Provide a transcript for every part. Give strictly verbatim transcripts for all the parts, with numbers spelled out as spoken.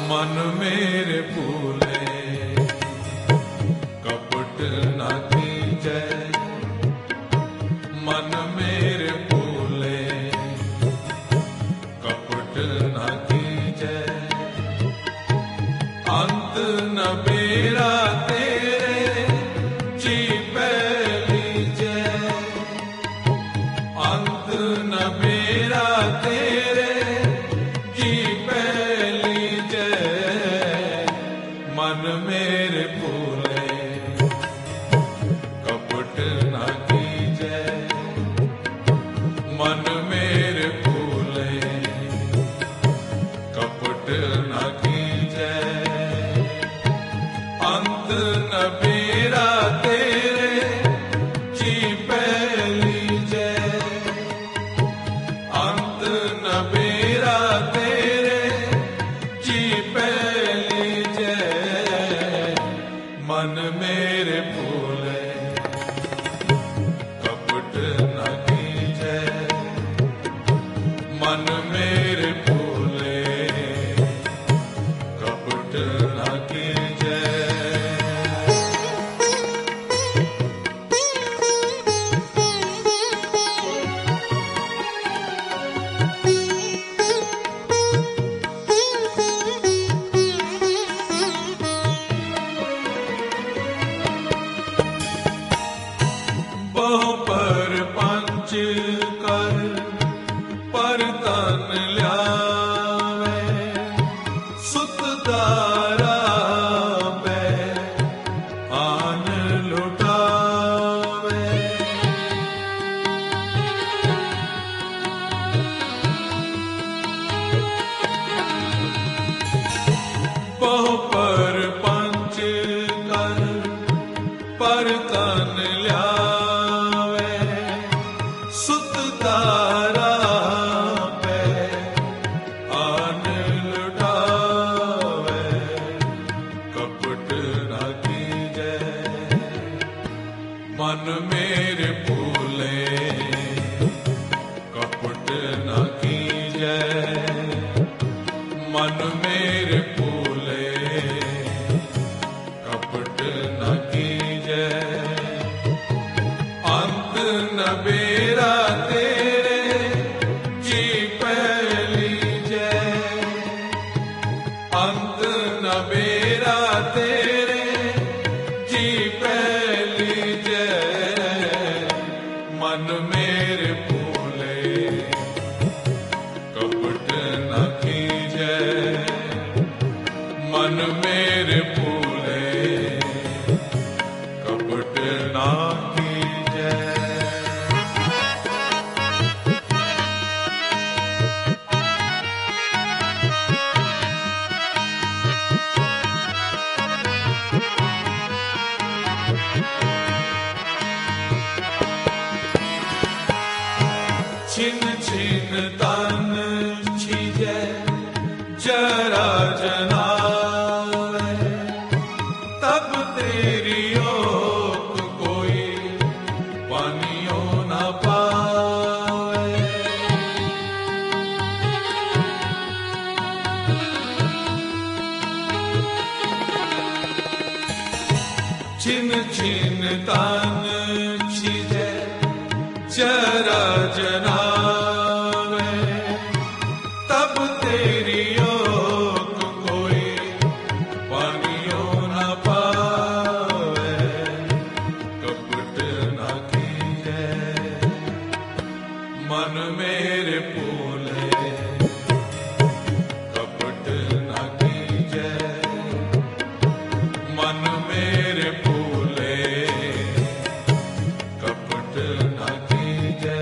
मन मेरे फूले कपट न कीजे, मन मेरे फूले कपट न कीजे, अंत न मेरा तेरे जी पै लीजे, अंत न मेरा तेरे जी पै लीजे, मन मेरे फूले कपट न कीजे, मन मेरे फूले कपट न कीजे, अंत न मेरा तेरे जी पै लीजे, अंत न मेरा तेरे जी पै लीजे, मन मेरे फूले कपट न कीजे, मन मेरे फूले कपट न कीजे। बहु पर पंच कर पर तन ल्यावे, सुत दारा पे आन लुटावे, बहु पर पंच कर पर तन ल्यावे, सुत दारा पे आन लुटावे, कपट न कीजे, मन मेरे फूले कपट न कीजे, मन मेरे फूले कपट न कीजे, अंत न मेरा तेरे जी पै लीजे, अंत न मेरा तेरे जी पै लीजे, मन मेरे फूले कपट न कीजे, मन मेरे फूले कपट न कीजे। छिन छिन तन छीजे जरा जनावे, तब तेरी ओक कोई पानियों न पावे, छिन छिन तन छीजे जरा जनावे, तब तेरी ओक कोई पानियों न पावे, कपट न कीजे, मन मेरे फूले कपट न कीजे, मन मेरे फूले कपट न कीजे,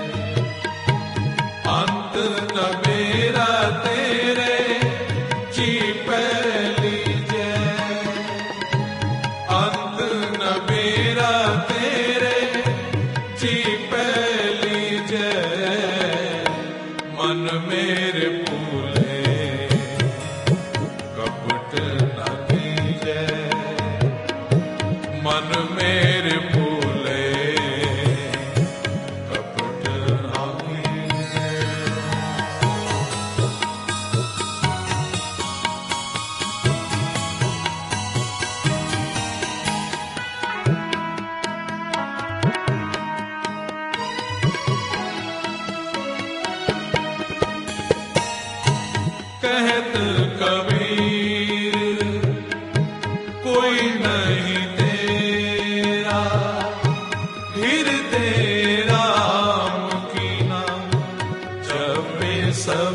अंत न मेरा तेरे जी पै लीजे, अंत न मेरा तेरे जी पै लीजे, मन मेरे फूले कपट न कीजे, मन मेरे फूले कपट न कीजे।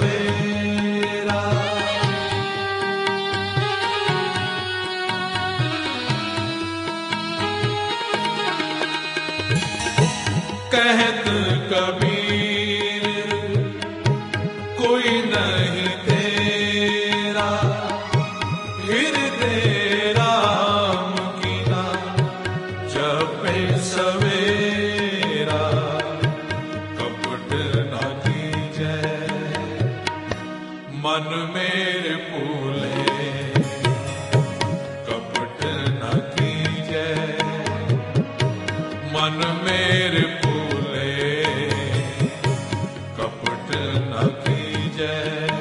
सवेरा। कहत कबीर कोई नहीं तेरा, हृदय राम की ना जपे सवेरा। कपट न कीजै मन मेरे भूले, कपट न कीजै मन मेरे भूले। कपट न कीजै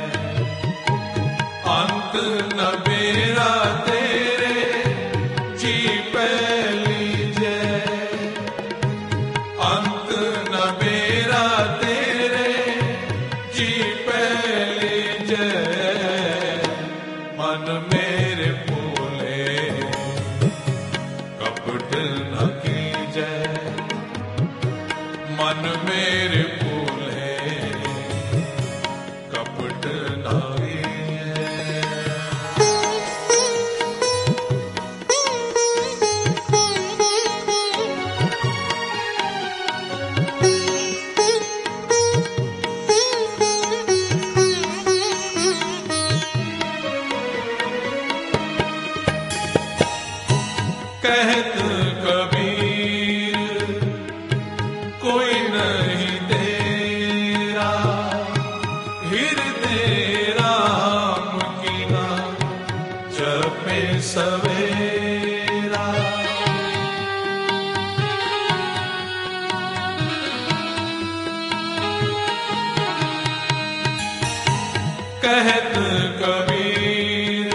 अंत न बेरा तेरे जी पै लीजै। अंत न बेरा तेरे जी पै लीजै। मन मेरे भूले कपट न कीजै मन मेरे भूले। कपट न कहत कबीर कोई नहीं तेरा, हृदय राम की ना जपे सवेरा। कहत कबीर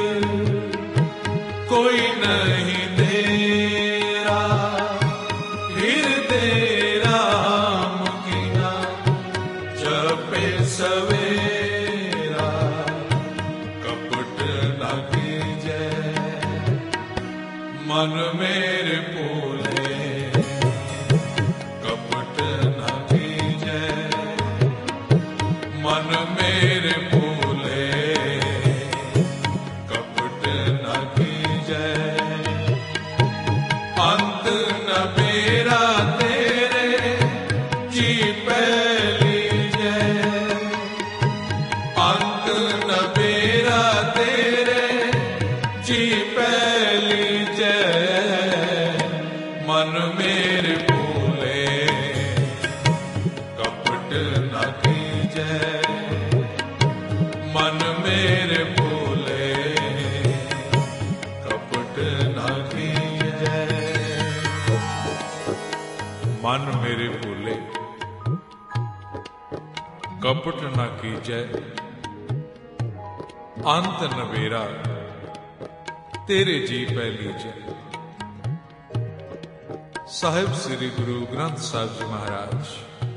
कोई नहीं तेरा, हृदय राम की ना जपे सवेरा। कपट न कीजै मन मेरे भूले। कपट न कीजै मन मेरे भूले। कपट न कीजै अंत न बेरा तेरे जी पै लीजै। अंत न बेरा तेरे जी पै लीजै। मन मेरे भूले कपट न कीजै मन मेरे भूले। कपट न कीजै मन मेरे भूले। कपट न कीजै अंत नवेरा तेरे जी पै लीजै। साहिब श्री गुरु ग्रंथ साहिब जी महाराज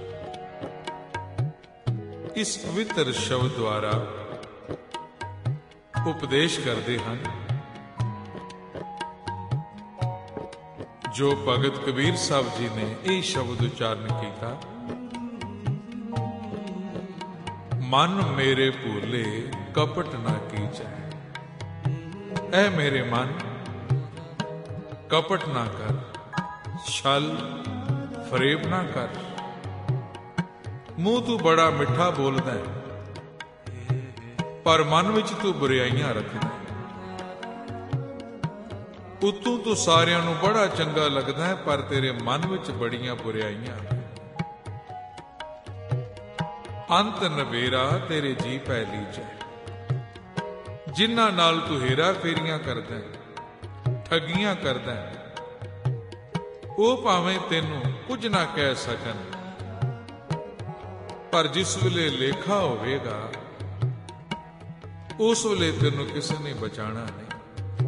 इस पवित्र शब्द द्वारा उपदेश करते हैं। जो भगत कबीर साहब जी ने यह शब्द उच्चारण किया, मन मेरे भूले कपट ना कीजै। ऐ मेरे मन कपट ना कर, छल फरेब ना कर। मुंह तू बड़ा मिठा बोलदा है, पर मन विच तू बुराइयां रखदा है। उतों तू सारियां नूं बड़ा चंगा लगदा है, पर तेरे मन विच बड़ियां बुराइयां। अंत नवेरा तेरे जी पै लीजै। जिन्हां नाल तू हेरा फेरियां करदा है, ठगियां करदा है, ਉਹ ਭਾਵੇਂ ਤੈਨੂੰ ਕੁਝ ਨਾ ਕਹਿ ਸਕਣ, ਪਰ ਜਿਸ ਵੇਲੇ ਲੇਖਾ ਹੋਵੇਗਾ ਉਸ ਵੇਲੇ ਤੈਨੂੰ ਕਿਸੇ ਨੇ ਬਚਾਣਾ ਨਹੀਂ।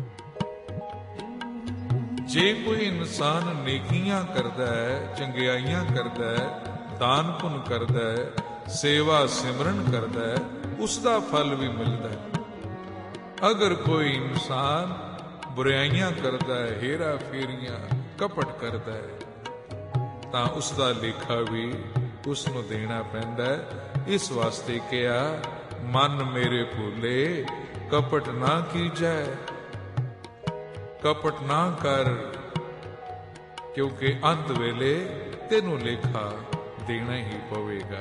ਜੇ ਕੋਈ ਇਨਸਾਨ ਨੇਕੀਆਂ ਕਰਦਾ ਹੈ, ਚੰਗਿਆਈਆਂ ਕਰਦਾ ਹੈ, ਦਾਨ ਪੁੰਨ ਕਰਦਾ ਹੈ, ਸੇਵਾ ਸਿਮਰਨ ਕਰਦਾ ਹੈ, ਉਸ ਦਾ ਫਲ ਵੀ ਮਿਲਦਾ ਹੈ। ਅਗਰ ਕੋਈ ਇਨਸਾਨ ਬੁਰਾਈਆਂ ਕਰਦਾ ਹੈ, ਹੇਰਾ ਫੇਰੀਆਂ कपट करता है, तां उसका लेखा भी उसनूं देना पैंदा है। इस वास्ते कहा मन मेरे फूले कपट ना कीजै। कपट ना कर, क्योंकि अंत वेले तेनू लेखा देना ही पवेगा।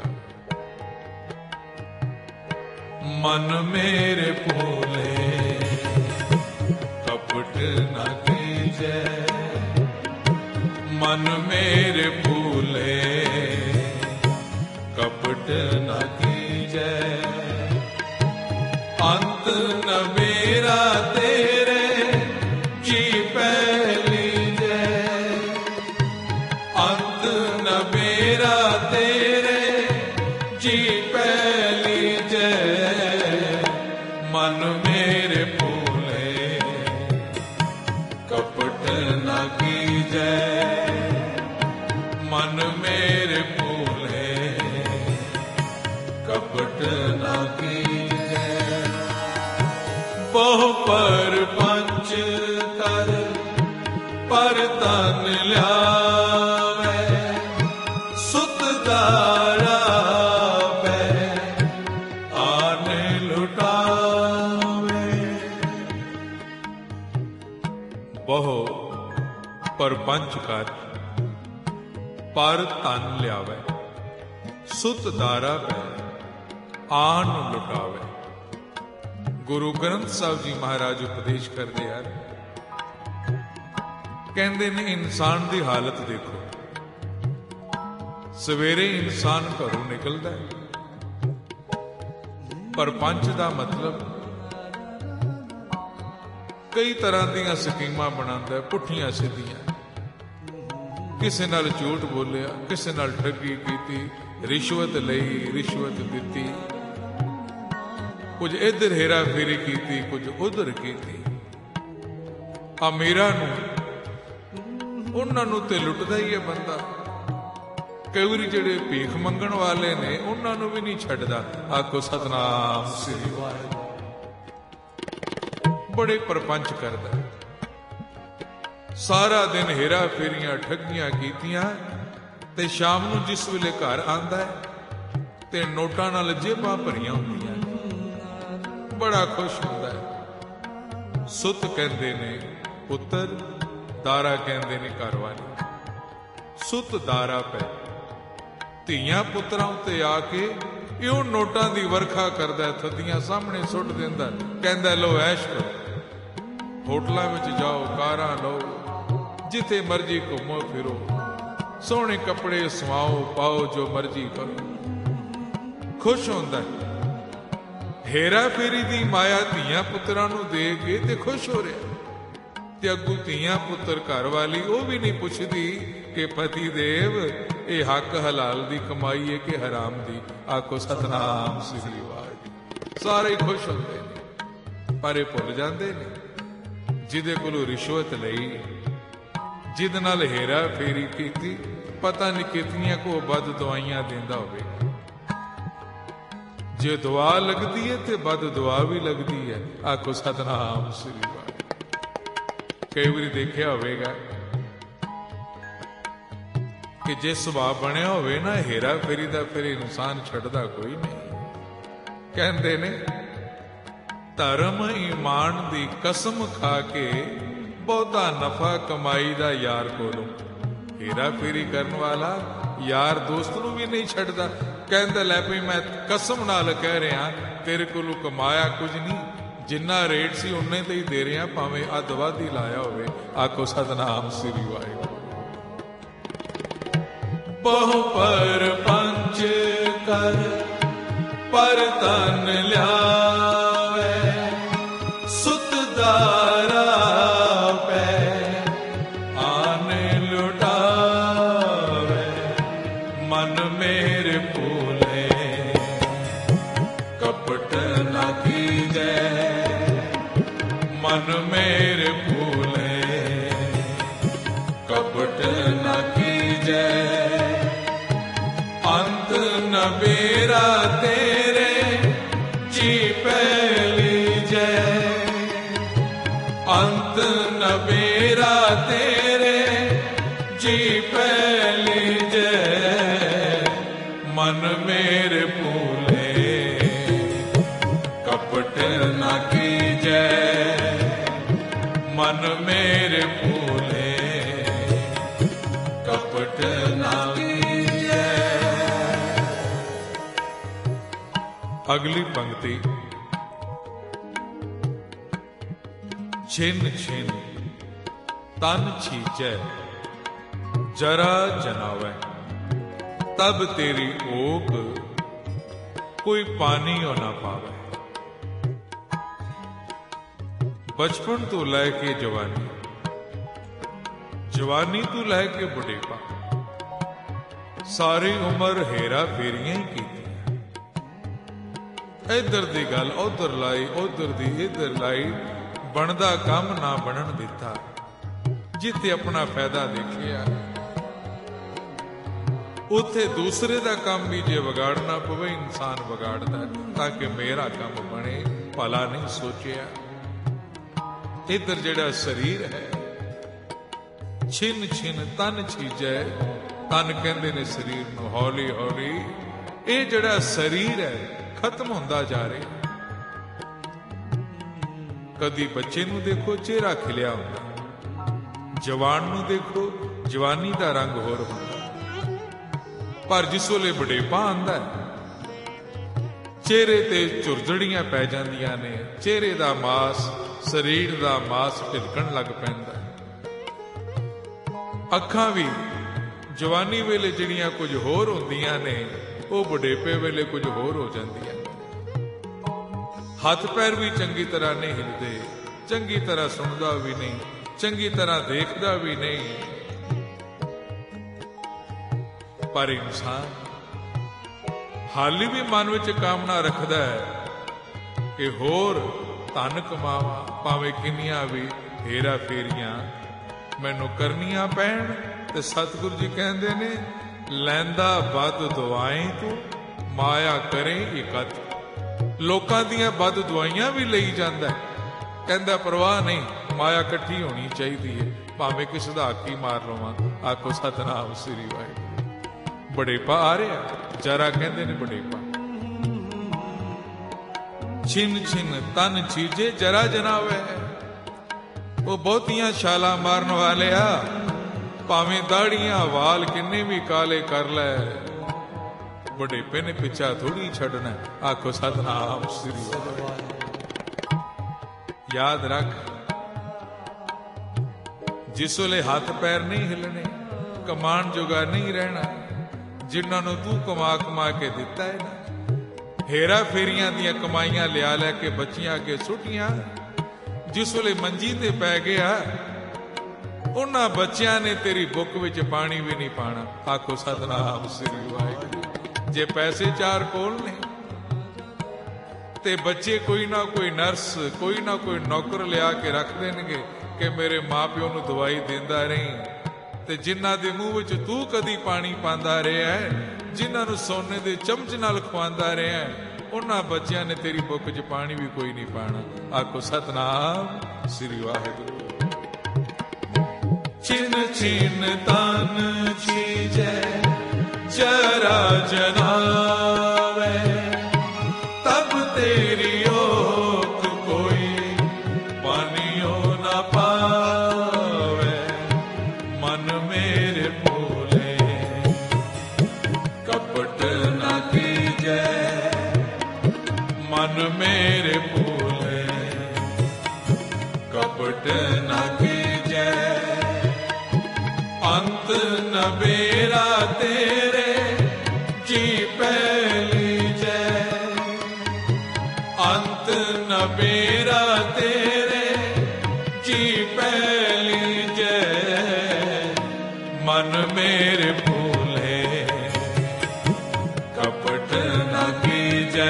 मन मेरे फूले कपट ना कीजै। मन मेरे फूले कपट न कीजै। अंत न मेरा तेरे जी पैलीजै। अंत न मेरा तेरे जी पैलीजै। मन मेरे फूले कपट न कीजै। मन मेरे फूले कपट न कीजै। बहु पर पंच कर पर तन ल्यावे। सुत दारा पै आन लुटावे। बहु पर पंच कर पर धन लियावे। सुत दारा पै आन लुटावे। गुरु ग्रंथ साहब जी महाराज उपदेश करते यार, कहते ने इंसान की हालत देखो। सवेरे इंसान घरों निकलता है, पर पंच का मतलब कई तरह दीयां स्कीमां बनाता है, पुठियां सीधियां। किसी नाल झूठ बोलिया, किसी नाल ठगी की, रिश्वत लई, रिश्वत दी, कुछ इधर हेरा फेरी की, कुछ उधर की। अमीरां नूं उन्हां नूं ते लुटदा ही है बंदा। कई वारी जिहड़े भीख मंगण वाले ने उन्हां नूं भी नहीं छड्डदा। आखो सतनाम श्री वाहिगुरू। बड़े परपंच करदा, सारा दिन हेरा फेरियां ठगियां कीतियां, ते शाम नूं जिस वेले घर आंदा है ते नोटां नाल जेबां भरियां हुंदियां, बड़ा खुश हुंदा है। सुत कहंदे ने पुत्तर, दारा कहंदे ने घरवाली। सुत दारा पै धीआं पुत्रां उत्ते आके इहो नोटां दी वरखा करदा, थद्दियां सामने सुੱਟ दिंदा, कहंदा लो ऐश करो, होटलां विच जाओ, कारां लो, जिथे मर्जी घूमो फिरो, सोहणे कपड़े सवाओ, पाओ, जो मर्जी करो। खुश होंदा है। हेरा फेरी दी माया धीआं पुत्रां नूं दे के ते खुश हो रहा। ते अगू धीआं पुत्र घर वाली वो भी नहीं पुछदी कि पति देव ये हक हलाल दी कमाई है कि हराम दी। आखो सतनाम श्री वाहिगुरू। सारे ही खुश होंदे ने, पर ये भुल जांदे ने जिहदे कोलों रिश्वत लई, जिहदे नाल हेरा फेरी कीती, पता नहीं कितनियां को बद दवाइयां देंदा होवेगा। जे दुआ लगदी है तो बद दुआ भी लगदी है। आखो सतनाम श्री वाहिगुरू। कई बार देखिया होवेगा कि जे सुभाव बनया होवे ना हेरा फेरी दा, फिर इंसान छड्डदा कोई नहीं। कहंदे ने धर्म ईमान दी कसम खा के बहुता नफा कमाई दा यार कोलों। हेरा फेरी करन वाला यार दोस्त नूं भी नहीं छड्डदा। कहंदा लै पई मैं कसम नाल कह रहा तेरे कोलों कमाया कुछ नहीं, जिन्ना रेट सी उन्ने ते ही दे रहा, भावें अध वध ही लाया होवे। आखो सतनाम श्री वाहिगुरू। बहु पर पंच कर पर तन ल्यावे। सुत दारा पै आन लुटावे। मन मेरे फूले कपट न कीजै। मन मेरे फूले कपट न कीजै। अंत न बेरा तेरे जी पैलीजै। अंत न बेरा तेरे जी पैलीजै। मन मेरे फूले मन मेरे भूले कपट ना कीजे। अगली पंक्ति, छिन छिन तन छीजै जरा जनावै, तब तेरी ओक कोई पानी हो ना पावे। बचपन तो लैके जवानी, जवानी तो लैके बुढ़ेपा, सारी उम्र हेरा फेरियां ही की। इधर दी गल उधर लाई, उधर दी इधर लाई, बनदा काम ना बनन दिता। जिथे अपना फायदा देखिया उथे दूसरे दा काम भी जे विगाड़ना पवे इंसान विगाड़दा, ताकि मेरा काम बने, भला नहीं सोचिया। इधर जेड़ा शरीर है, छिन छिन तन छीजै, तन कहंदे ने शरीर नूं, हौली हौली ये जेड़ा शरीर है खत्म होंदा जा रहा। कदी बच्चे नूं देखो चेहरा खिलिया हुंदा, जवान नूं देखो जवानी दा रंग होर हुंदा, पर जिस वेले बुढ़ेपा आंदा चेहरे ते झुरझड़ियां पै जांदियां ने, चेहरे दा मास शरीर दा मास ढिलकण लग पैंदा। अखां भी जवानी वेले जिहड़ियां कुछ होर हुंदियां ने, वो बुढ़ेपे वेले कुछ होर हो जांदियां। हथ पैर भी चंगी तरह नहीं हिलदे, चंगी तरह सुनदा भी नहीं, चंगी तरह देखदा भी नहीं। पर इंसान हाली भी मन विच कामना रखदा है कि होर धन कमावा, भावें किन्नियां भी हेरा फेरियां मैनू करनियां पैण। ते सतगुरु जी कहंदे ने, लैंदा बद दुआएं तू माया करे इकत। लोकां दियां बद दुआइयां भी लई जांदा है, कहंदा परवाह नहीं, माया इकट्ठी होनी चाहिदी है, भावें किसी दा हक ही मार लवां। आखो सतनाम श्री वाहिगुरू। बुढ़ेपा आ रहा, जरा कहंदे ने बुढ़ेपा। छिन छिन तन छीजे जरा जनावे, वो बहुतियां छाला मारन वाले आ, भावें दाड़ियां वाल किन्ने भी काले कर ले, बुढ़ेपे ने पिछा थोड़ी छड़ना। आखो सतनाम श्री वाहिगुरू। याद रख, जिस वेले हाथ पैर नहीं हिलने, कमान जोगा नहीं रहना, जिन्होंने तू कमा कमा के दिता है ना, हेरा फेरियां दियां कमाइयां लिया लैके बच्चियां अगे सुटियां, जिस वेले मंजी ते पै गया, उन्हां बच्चियां ने तेरी बुक विच पानी भी नहीं पाना। आखो सतनाम श्री वाहिगुरू। जे पैसे चार कोल ने ते बच्चे कोई ना कोई नर्स, कोई ना कोई नौकर लिया के रख देणगे कि मेरे मां प्यो नूं दवाई देंदा रही। ते जिन्हां दे मूंह विच तू कदी पानी पांदा रहा है, जिन्हां नूं सोने दे चमच नाल खवांदा रहा है, उन्हां बच्चियां ने तेरी बुक च पानी भी कोई नहीं पाना। आखो सतनाम श्री वाहिगुरू। छिन छिन तन छीजै जरा जनावे, तब तेरी ओक कोई पानियो ना पावे। मन मेरे भूले कपट ना कीजे, मन मेरे भूले कपट ना कीजे। अंत न बेरा तेरे जी पहली जय, अंत न बेरा तेरे जी पहली जय। मन मेरे भूले कपट न कीजे,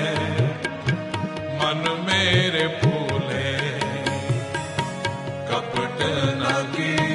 मन मेरे भूले कपट न कीजे।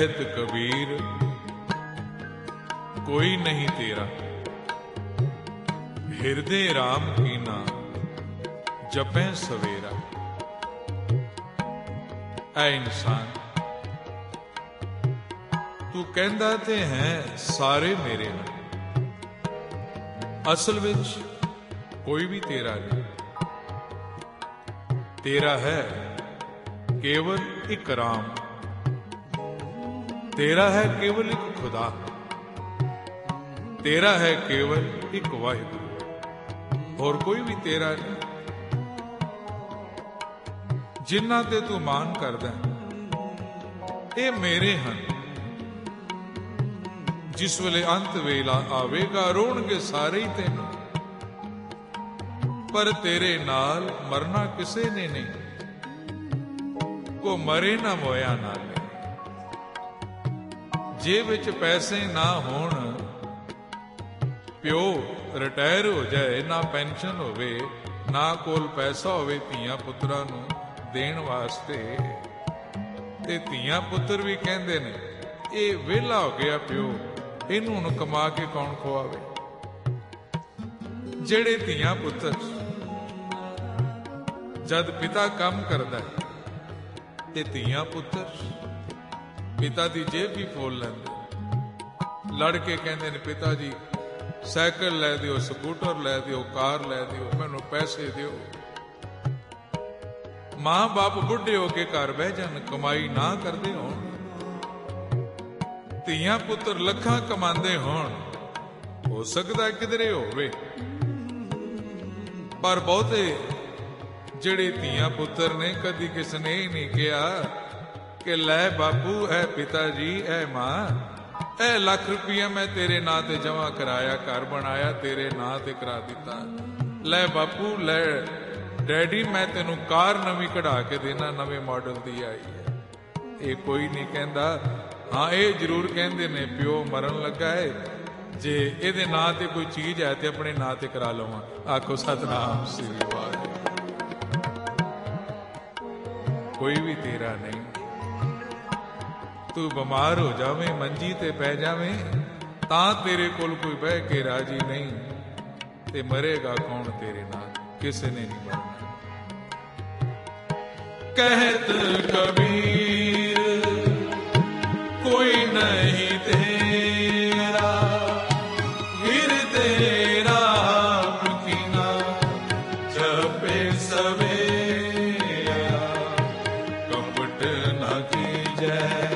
कहत कबीर कोई नहीं तेरा, हिरदे राम की ना जपै सवेरा। ऐ इंसान तू कहंदा ते है सारे मेरे हैं, असल विच कोई भी तेरा नहीं। तेरा है केवल एक राम, तेरा है केवल एक खुदा, तेरा है केवल एक वाहिगुरू, और कोई भी तेरा नहीं। जिन्ना ते तू मान करदा ये मेरे हैं, जिस वेले अंत वेला आवेगा रोणगे सारे ही तेनू, पर तेरे नाल मरना किसे ने नहीं, को मरे ना मोया नाले। जे विच पैसे ना होण, प्यो रिटायर हो जाए, ना पेंशन होवे, ना कोल पैसा होवे धीआं पुत्रां नूं देण वास्ते, ते धीआं पुत्र भी कहंदे ने ये वेला हो गया प्यो, इनू हुण कमा के कौन खुआवे। जेड़े धीआं पुत्र जद पिता काम करदा है, ते धीआं पुत्र पिता दी जेब भी फोल लैंदे, लड़ के कहंदे ने पिता जी साइकिल लै दिओ, स्कूटर लै दिओ, कार लै दिओ, मैनू पैसे दिओ। मां बाप बुढ़े हो के घर बह जान, कमाई ना करदे होण, धीआं पुत्र लखां कमांदे होण, हो सकदा किधरे होवे, पर बहुते जेड़े धीआं पुत्र ने कदी किसी ने ही नहीं कहा कि लै बापू ऐ पिता जी ऐ मां ऐ लख रुपया मैं तेरे नां ते जमा कराया, घर बनाया तेरे नां ते करा दिता, लै बापू लै डैडी मैं तेनू कार नवी कढ़ा के देना, नवे मॉडल दी आई है। ये कोई नहीं कहंदा। हाँ ये जरूर कहंदे ने प्यो मरन लगा है, जे इहदे नां ते कोई चीज है ते अपने नां ते करा लवां। आखो सतनाम श्री वाहिगुरू। कोई भी तेरा नहीं। तू बीमार हो जावे, मंजी ते पै जावे, तां तेरे कोल कोई बह के राजी नहीं, ते मरेगा कौन तेरे नाल, किसी ने नहीं मरना। कहत कबीर कोई नहीं तेरा, हिरदे राम की ना जपे सवेरा। कपट न कीजै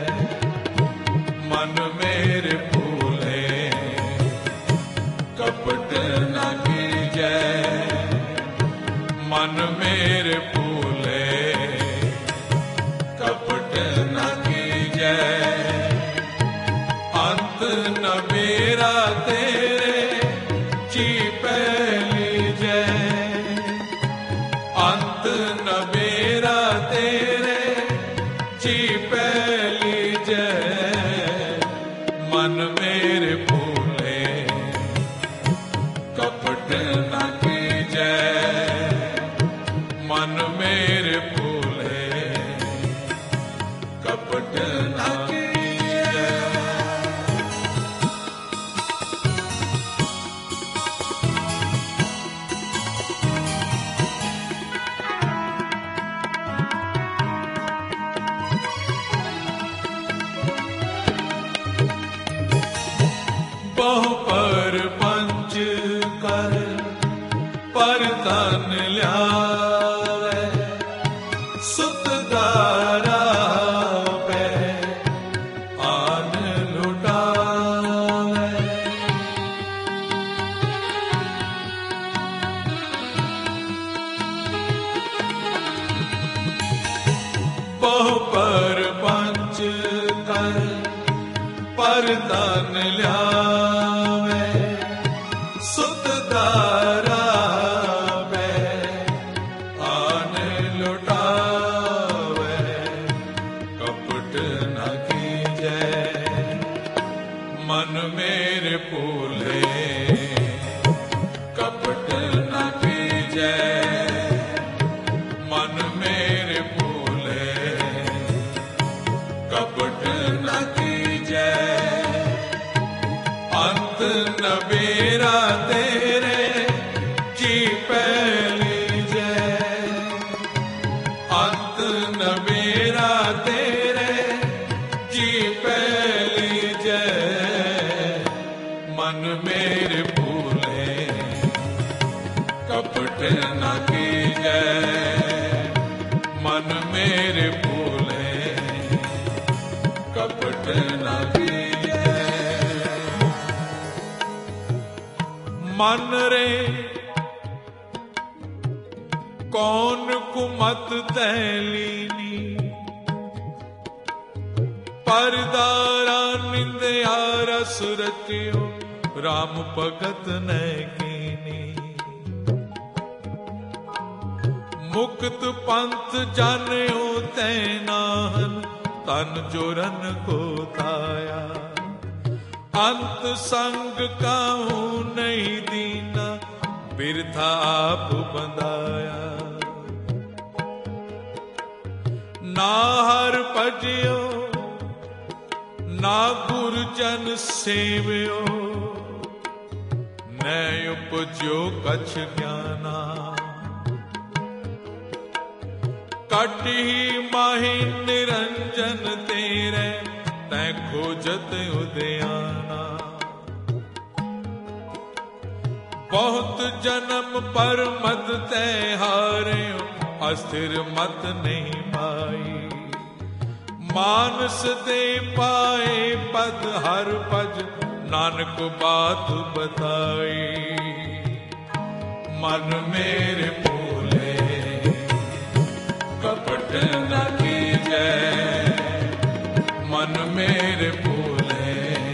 मन मेरे फूले, कपट न कीजै मन मेरे फूले, कपट न कीजै अंत न मेरा तेरे जी पहली जय, अंत न मेरा तेरे जी पहली जय। मन मेरे फूले कपट न कीजै, मन मेरे फूले कपट न कीजै। बहु पर पंच कर पर तन ल्यावे, सुत दारा पे आन लुटावे। बहु पर पंच कर पर तन ल्यावे, सुत दारा पे आन लुटावे। कपट न कीजै मन मेरे फूले, कपट न कीजै मन मेरे फूले, कपट न मेरा तेरे जी पहली जय, अंत न मेरा तेरे जी पहली जय। मन मेरे भूले कपट न कीजै, मन मेरे भूले कपट न कीजै। मन रे कौन कुमत तैलीनी, परदारा निंदया रस रचियो राम भगत न कीनी। मुक्त पंथ जान्यो तैनाहन, तन जोरन को ताया। अंत संग काहू नहीं दीना, बिरथा आप बंधाया। ना हर भजियो ना गुरजन सेवियो, न उपजो कछ ज्ञाना। कट ही माहि निरंजन तेरे, तै खोजत उदयाना। बहुत जन्म पर मत तै हार्यो, अस्थिर मत नहीं पाई। मानस दे पाए पद हर पज, नानक बात बताई। मन मेरे भूले कपट न कीजै, मन मेरे भूले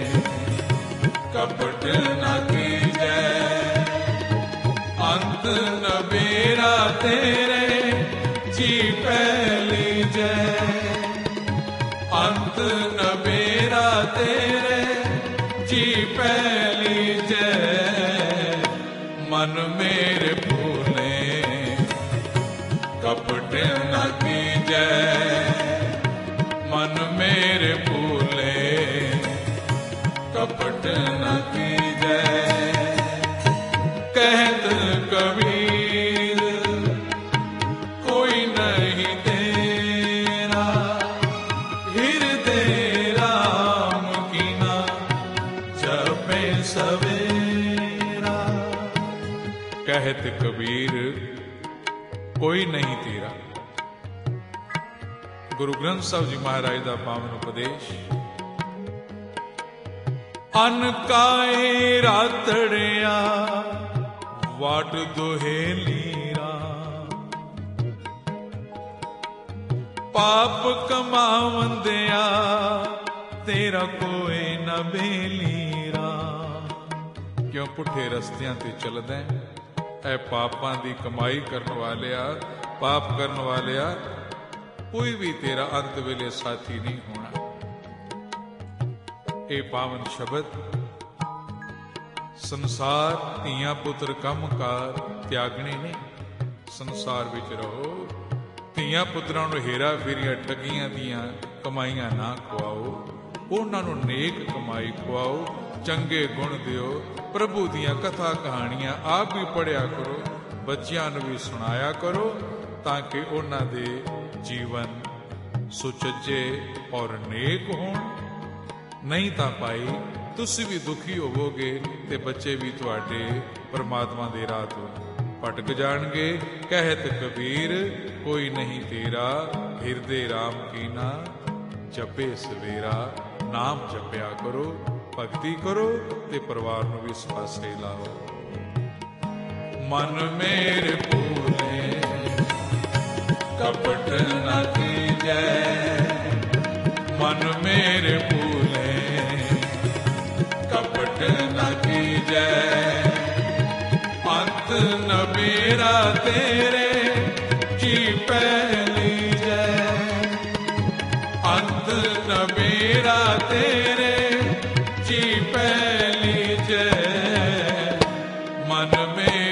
कपट न कीजै। अंत न मेरा तेरे जी पहली जय, अंत न मेरा तेरे जी पहली जय। मन मेरे भूले कपट न कीजै, मन मेरे भूले कपट न कीजै। कहत कबीर कोई नहीं तेरा, हृदय राम कीना जपे सवेरा। कहत कबीर कोई नहीं तेरा। गुरु ग्रंथ साहिब जी महाराज दा पावन उपदेश। अन काए रातड़िया वाट दुहेलीरा, पाप कमावंदिया तेरा कोई न बेलीरा। क्यों पुठे रस्तियां ते चलदा ऐ पापां दी कमाई करन वालिया, पाप करन वालिया, कोई भी तेरा अंत वेले साथी नहीं होना। ए पावन शब्द संसार धीआं पुत्र कम कार त्यागने ने। संसार विच रहो, धीआं पुत्रां नूं हेरा फेरिया ठगियां दियां कमाईयां ना खुआओ, उन्हां नूं नेक कमाई खुआओ, चंगे गुण दिओ। प्रभु दियां कथा कहानियां आप भी पढ़िया करो, बच्चियां नूं भी सुनाया करो, ताकि उन्हां दे जीवन सुचज्जे और नेक होण। नहीं तां भाई तुसी भी दुखी होवोगे ते बच्चे भी तुहाडे परमात्मा दे राह तों भटक जाणगे। कहत कबीर कोई नहीं तेरा, हृदय राम कीना जपे सवेरा। नाम जपया करो, भगती करो ते परिवार नूं भी इस पासे लाओ। मन मेरे भूले कपट न कीजै, मन मेरे भूले कपट न कीजै। अंत न मेरा तेरे जी पहली जय, अंत न मेरा तेरे जी पहली जय। मन में